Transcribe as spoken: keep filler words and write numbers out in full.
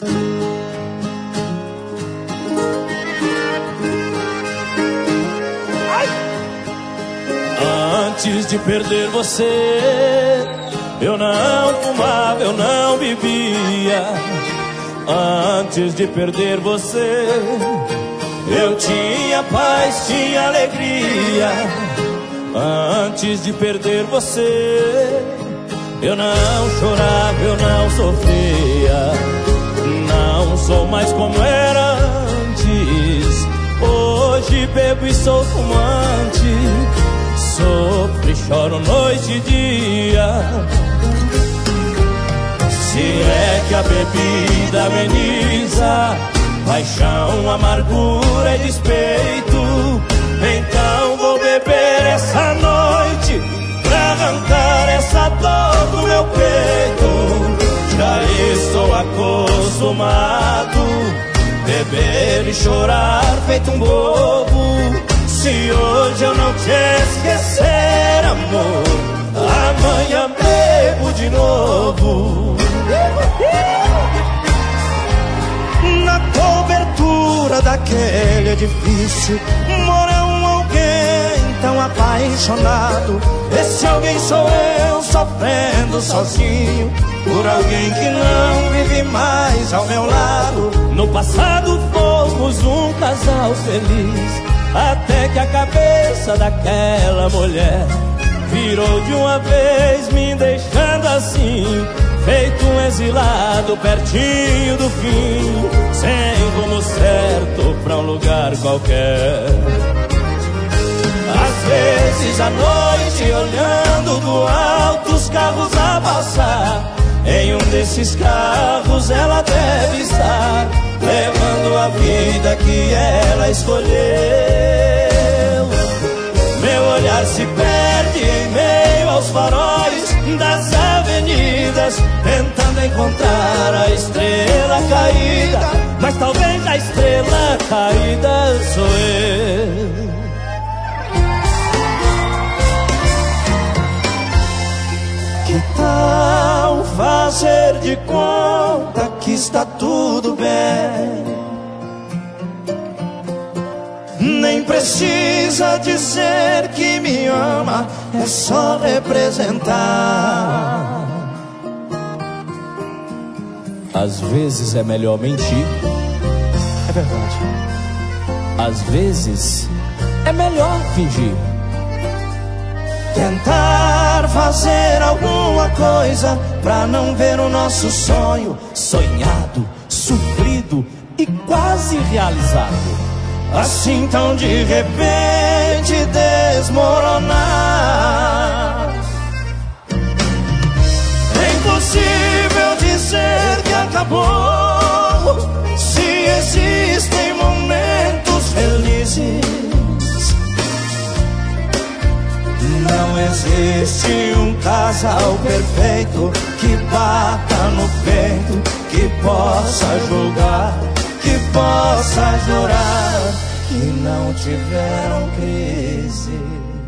Antes de perder você, eu não fumava, eu não bebia. Antes de perder você, eu tinha paz, tinha alegria. Antes de perder você, eu não chorava, eu não sofria. Não sou mais como era antes. Hoje bebo e sou fumante. Sofro e choro noite e dia. Se é que a bebida ameniza paixão, amargura e despeito, então vou beber essa noite pra arrancar essa dor do meu peito. Já estou acostumado beber e chorar feito um bobo. Se hoje eu não te esquecer, amor, amanhã bebo de novo. Na cobertura daquele edifício mora um alguém tão apaixonado. Esse alguém sou eu, sofrendo sozinho por alguém que não vive mais ao meu lado. No passado fomos um casal feliz, até que a cabeça daquela mulher virou de uma vez, me deixando assim, feito um exilado pertinho do fim, sem rumo certo pra um lugar qualquer. Às vezes à noite, olhando do alto os carros a passar, em um desses carros ela deve estar, levando a vida que ela escolheu. Meu olhar se perde em meio aos faróis das avenidas, tentando encontrar a estrela caída, mas talvez a estrela caída sou eu. Que tal fazer de conta que está tudo bem? Nem precisa dizer que me ama, é só representar. Às vezes é melhor mentir. É verdade. Às vezes é melhor fingir. Tentar fazer alguma coisa pra não ver o nosso sonho sonhado, sofrido e quase realizado, assim tão de repente desmoronar. É impossível dizer que acabou, se existem momentos felizes. Não existe um casal perfeito que bata no peito, que possa julgar, que possa jurar que não tiveram crise.